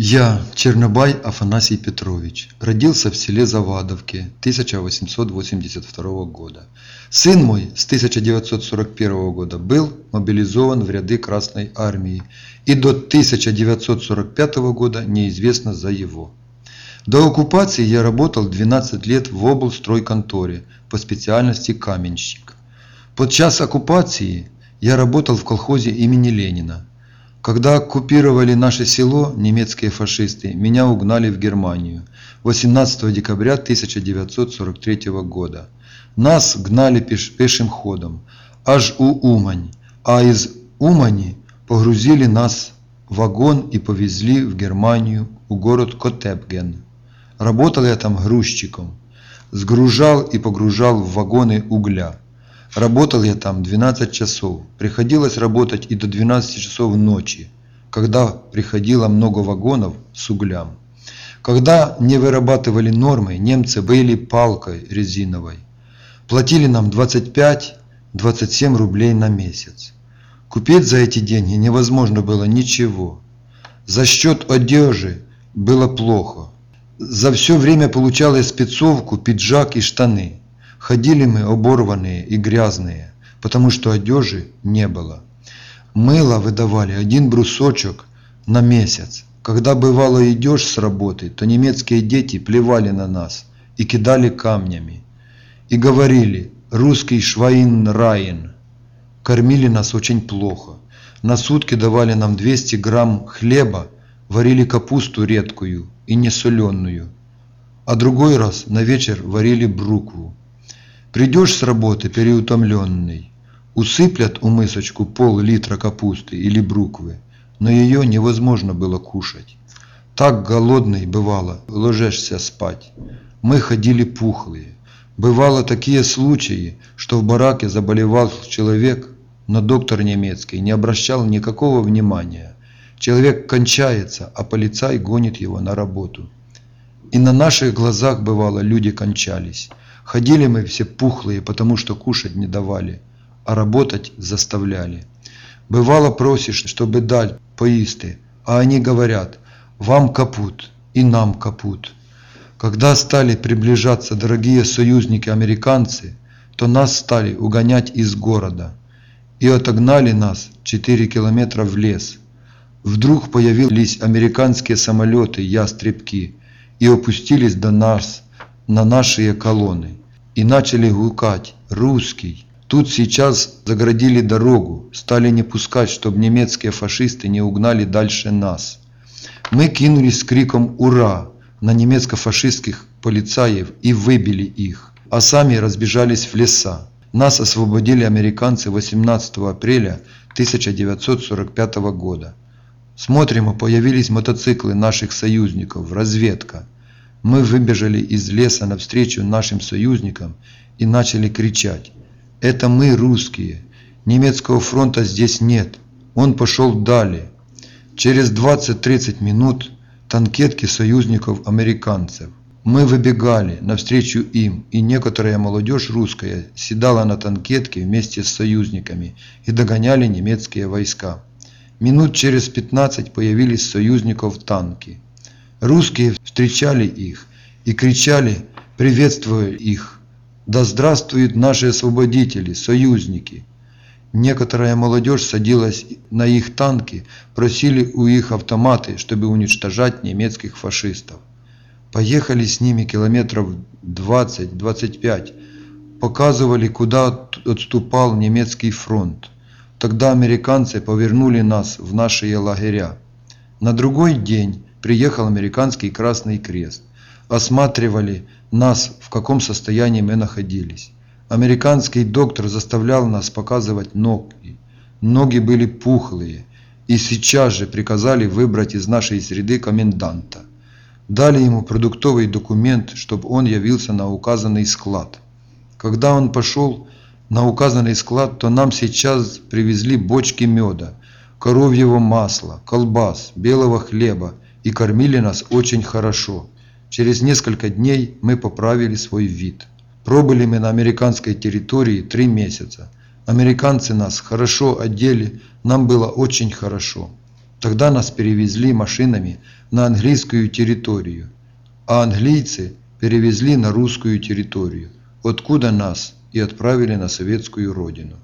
Я, Чернобай Афанасий Петрович, родился в селе Завадовки 1882 года. Сын мой с 1941 года был мобилизован в ряды Красной Армии и до 1945 года неизвестно за его. До оккупации я работал 12 лет в облстройконторе по специальности каменщик. Под час оккупации я работал в колхозе имени Ленина. Когда оккупировали наше село немецкие фашисты, меня угнали в Германию 18 декабря 1943 года. Нас гнали пешим ходом, аж у Умань, а из Умани погрузили нас в вагон и повезли в Германию, у город Котепген. Работал я там грузчиком, сгружал и погружал в вагоны угля. Работал я там 12 часов, приходилось работать и до 12 часов ночи, когда приходило много вагонов с углем. Когда не вырабатывали нормы, немцы били палкой резиновой. Платили нам 25-27 рублей на месяц. Купить за эти деньги невозможно было ничего. За счет одежды было плохо. За все время получал я спецовку, пиджак и штаны. Ходили мы оборванные и грязные, потому что одежды не было. Мыло выдавали один брусочек на месяц. Когда бывало идешь с работы, то немецкие дети плевали на нас и кидали камнями. И говорили «русский Швайнрайен». Кормили нас очень плохо. На сутки давали нам 200 грамм хлеба, варили капусту редкую и несоленую. А другой раз на вечер варили брукву. Придешь с работы переутомленный, усыплят у мисочку пол-литра капусты или бруквы, но ее невозможно было кушать. Так голодный бывало, ложишься спать. Мы ходили пухлые. Бывало такие случаи, что в бараке заболевал человек, но доктор немецкий не обращал никакого внимания. Человек кончается, а полицай гонит его на работу. И на наших глазах бывало люди кончались. Ходили мы все пухлые, потому что кушать не давали, а работать заставляли. Бывало просишь, чтобы дать поисты, а они говорят «вам капут и нам капут». Когда стали приближаться дорогие союзники-американцы, то нас стали угонять из города и отогнали нас 4 километра в лес. Вдруг появились американские самолеты «Ястребки» и опустились до нас на наши колонны и начали гукать «Русский». Тут сейчас загородили дорогу, стали не пускать, чтобы немецкие фашисты не угнали дальше нас. Мы кинулись с криком «Ура!» на немецко-фашистских полицаев и выбили их, а сами разбежались в леса. Нас освободили американцы 18 апреля 1945 года. Смотрим, а появились мотоциклы наших союзников, разведка. Мы выбежали из леса навстречу нашим союзникам и начали кричать: «Это мы, русские! Немецкого фронта здесь нет! Он пошел далее!» Через 20-30 минут танкетки союзников-американцев. Мы выбегали навстречу им, и некоторая молодежь русская седала на танкетке вместе с союзниками и догоняли немецкие войска. Минут через 15 появились союзников танки. Русские встречали их и кричали, приветствуя их: «Да здравствуют наши освободители, союзники!» Некоторая молодежь садилась на их танки, просили у их автоматы, чтобы уничтожать немецких фашистов. Поехали с ними километров 20-25, показывали, куда отступал немецкий фронт. Тогда американцы повернули нас в наши лагеря. На другой день приехал американский Красный Крест. Осматривали нас, в каком состоянии мы находились. Американский доктор заставлял нас показывать ноги. Ноги были пухлые, и сейчас же приказали выбрать из нашей среды коменданта. Дали ему продуктовый документ, чтобы он явился на указанный склад. Когда он пошел на указанный склад, то нам сейчас привезли бочки меда, коровьего масла, колбас, белого хлеба и кормили нас очень хорошо. Через несколько дней мы поправили свой вид. Пробыли мы на американской территории 3 месяца. Американцы нас хорошо одели, нам было очень хорошо. Тогда нас перевезли машинами на английскую территорию, а английцы перевезли на русскую территорию, откуда нас и отправили на советскую родину.